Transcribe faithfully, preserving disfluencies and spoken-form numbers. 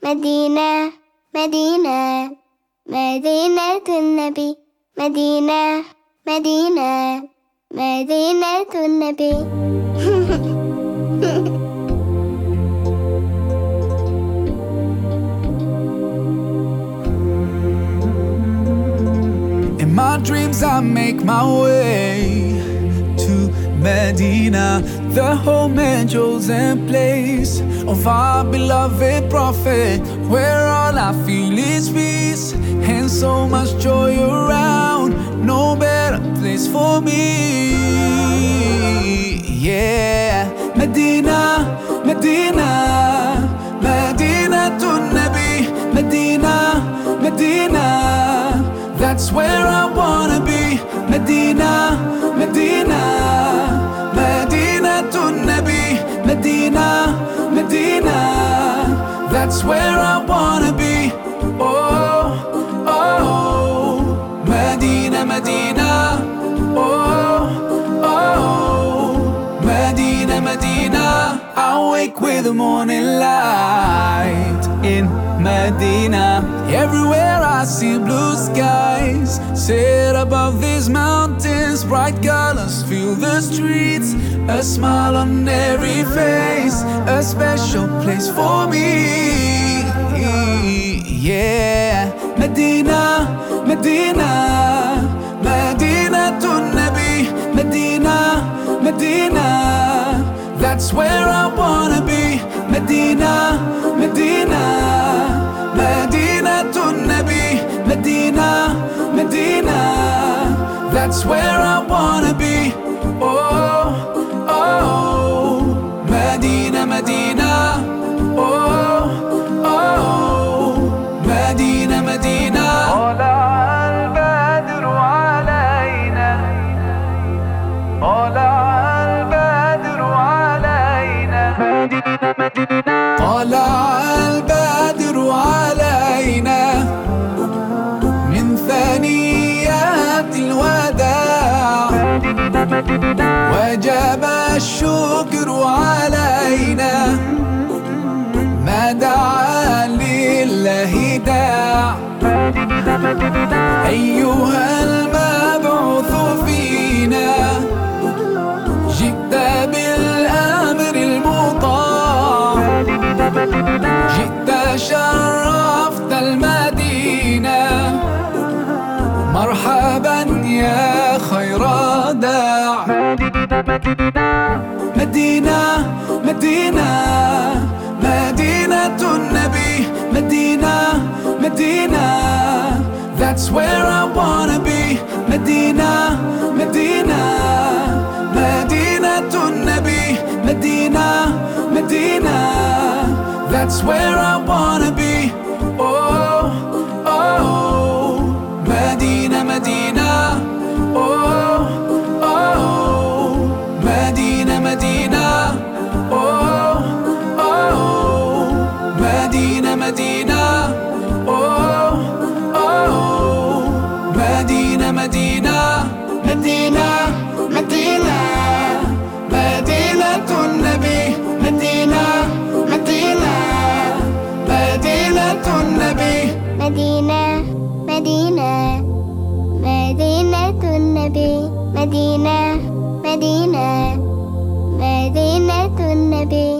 مدينة مدينة مدينة النبي مدينة مدينة مدينة النبي. In my dreams I make my way to Medina, the home and chosen place of our beloved Prophet, where all I feel is peace and so much joy around. No better place for me. Yeah, Medina, Medina, Medina to Nabi, Medina, Medina. That's where I wanna be. Medina, Medina, Medina to Nabi, Medina, Medina. That's where I wanna be. Oh, oh, Medina, Medina. Oh, oh, Medina, Medina. I wake with the morning light in Medina. Everywhere I see blue skies set above these mountains. Bright colors fill the streets, a smile on every face, a special place for me. Yeah, Medina, Medina, Medina to Nabi, Medina, Medina. That's where I wanna be. Medina, Medina, Medina to Nabi, Medina, Medina. That's where I wanna be. Oh, oh, Medina, Medina. Oh, oh, Medina, Medina. طلع البدر علينا طلع البدر علينا مدينة مدينة طلع البدر علينا من ثنيات الوداع وجب الشكر علينا ما دعا لله داع. أيها المبعوث فينا جئت بالأمر المطاع، جئت شرفت المدينة، مرحبا يا خير داع. مدينة مدينة مدينة النبي، مدينة مدينة. That's where I wanna be. مدينة مدينة مدينة النبي، مدينة مدينة. That's where I wanna be. Oh, oh, Medina, Medina. Oh, oh, Medina, Medina. Oh, oh, Medina, Medina. Oh, oh, Medina, Medina. Medina, Medina, Medina النبي، مدينة مدينة مدينة النبي. مدينة مدينة مدينة النبي، مدينة مدينة مدينة النبي.